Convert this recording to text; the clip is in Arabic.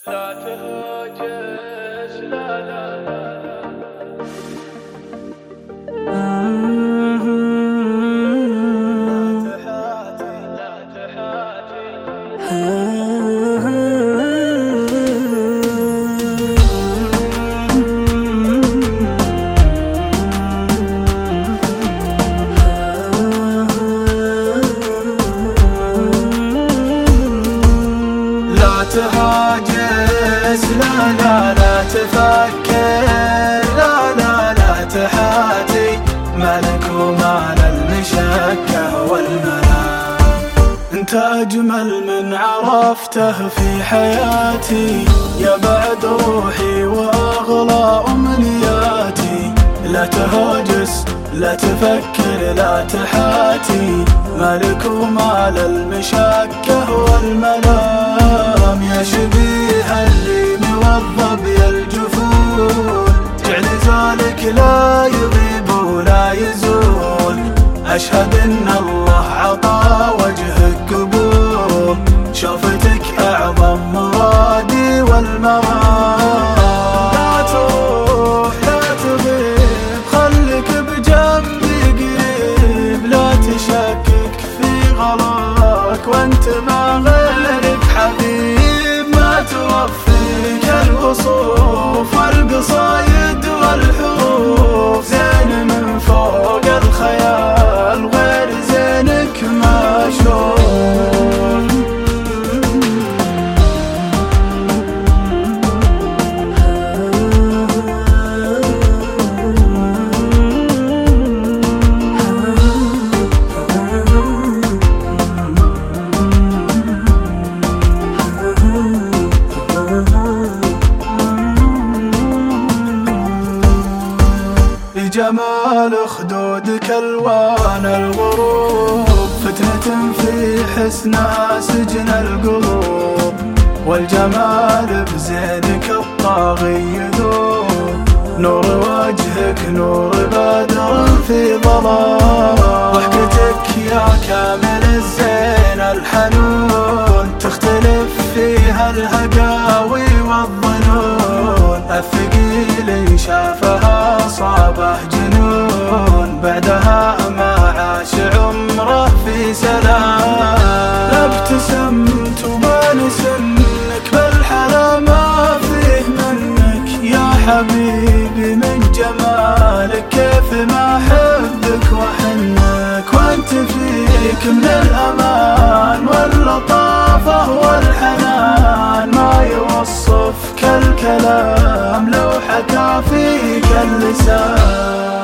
لا تهاجس لا لا لا تهاجس لا لا لا تفكر لا لا لا تحاتي مالك ومال المشكة والمنام. انت اجمل من عرفته في حياتي يا بعد روحي واغلى امنياتي. لا تهاجس لا تفكر لا تحاتي مالك ومال المشكة والملام. يا شبيه اللي موظب يا الجفول جعل زالك لا يغيب ولا يزول. أشهد إن الله عطا وجهك قبول شوفتك أعظم مرادي والمرام. لا تروح لا تغيب خليك بجنبي قريب لا تشكك في غلاك وانت ما غيرك حبيب. ما توفيك الوصوف والقصايد والحروف زين من فوق الخيال غير زينك ما اشوف. جمال خدودك الوان الغروب فتنة في حسنها سجن القلوب. والجمال بزينك الطاغي يذوب نور وجهك نور بدر في ظلام. ضحكتك يا كامل الزين الحنون تختلف فيها الهقاوي والظنون. الثقيل شافها صابه جنون بعدها ما عاش عمره في سلام. لا ابتسمت وبان سنك بالحلا ما فيه منك يا حبيبي من جمالك كيف ما احبك واحنك. وانت فيك من الامان واللطافه والحنان ما يوصفك الكلام لو حكى فيك اللسان.